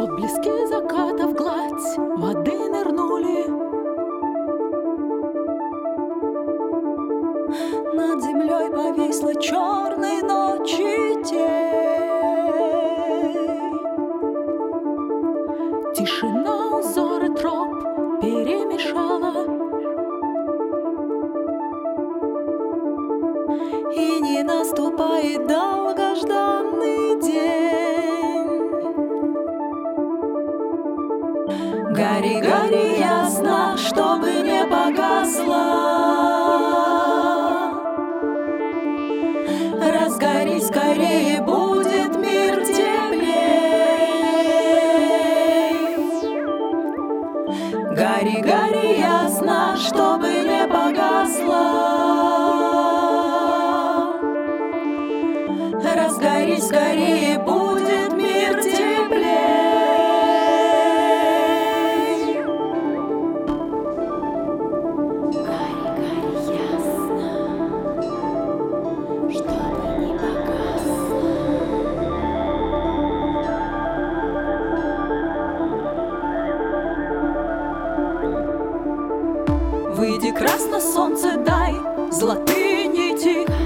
Отблески заката в гладь воды нырнули. Над землей повисла черной ночи тень. Тишина узоры троп перемешала. И не наступает долгожданный день. Гори, гори ясно, чтобы не погасла. Разгорись скорее, будет мир теплей. Гори, гори ясно, чтобы не погасла. Разгорись скорее, будет мир теплей. Гори, гори ясно, чтобы не погасло. Выйди, красно солнце, дай золотые нити.